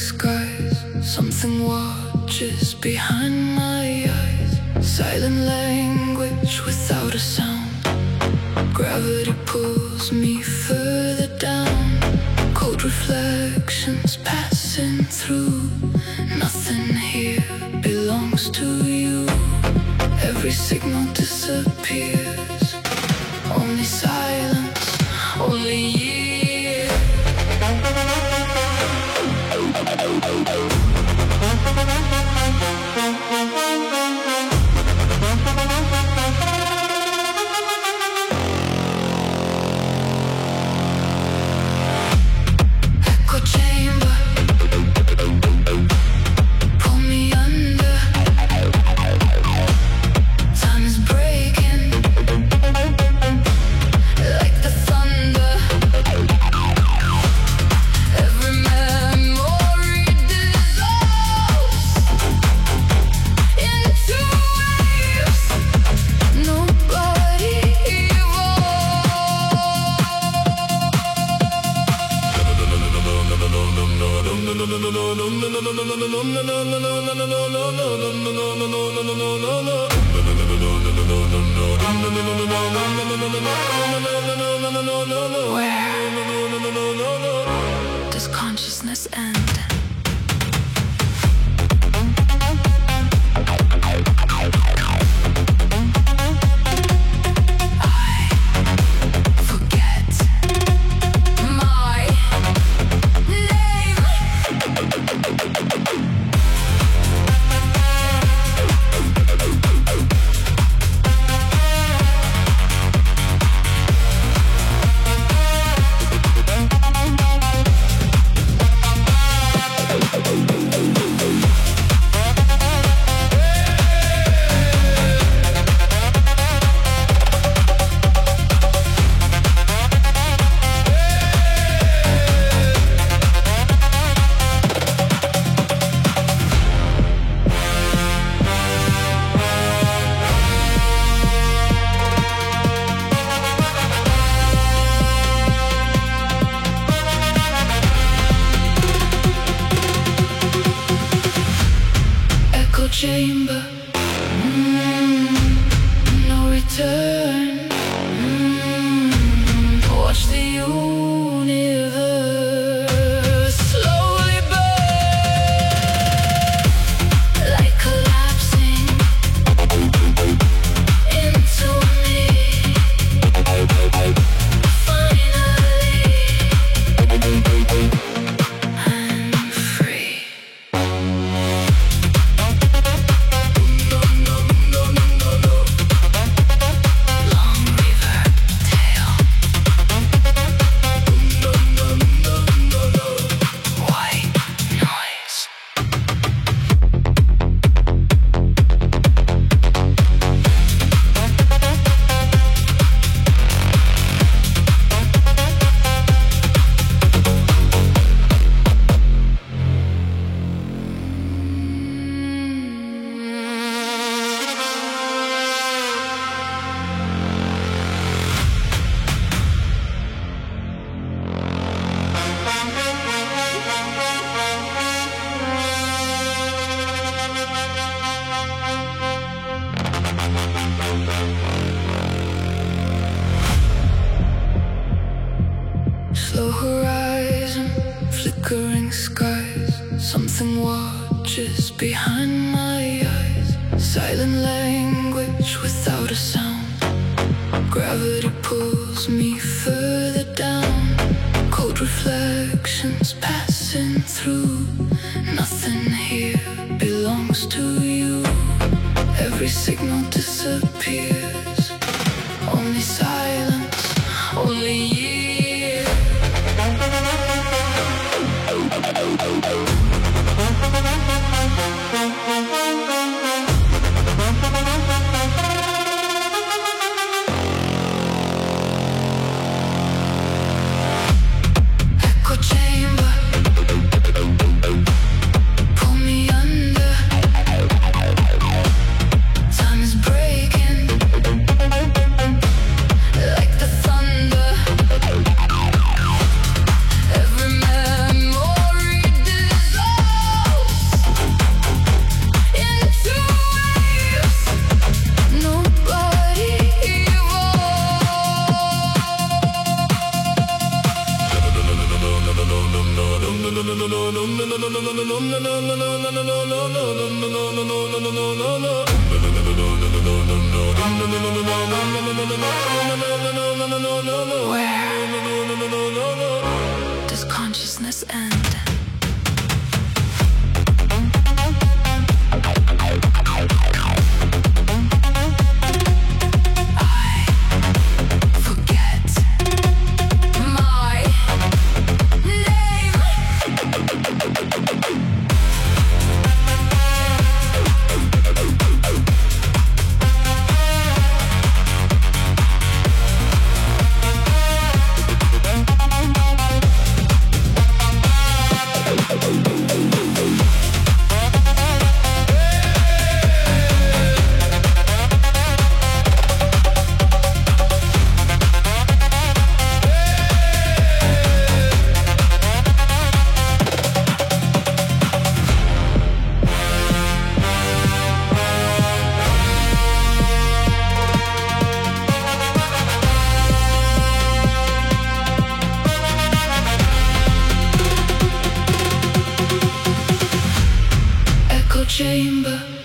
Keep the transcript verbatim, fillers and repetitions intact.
skies. Something watches behind my eyes. Silent language without a sound. Gravity pulls me further down. Cold reflections passing through. Nothing here belongs to you. Every signal disappears. Only silence, only you. Echo chamber, pull me under. Time is breaking like the thunder. Every memory dissolves into waves. Nobody Where does consciousness end? Chamber, mm, no return. Mm, watch the universe slowly burn, like collapsing into me. Finally, I'm free. Slow horizon, flickering skies. Something watches behind my eyes. Silent language without a sound. Gravity pulls me further down. Cold reflections passing through. Nothing here belongs to you. Every signal disappears. Only silence, only you. Echo chamber, pull me under. Time is breaking Where does consciousness end? Chamber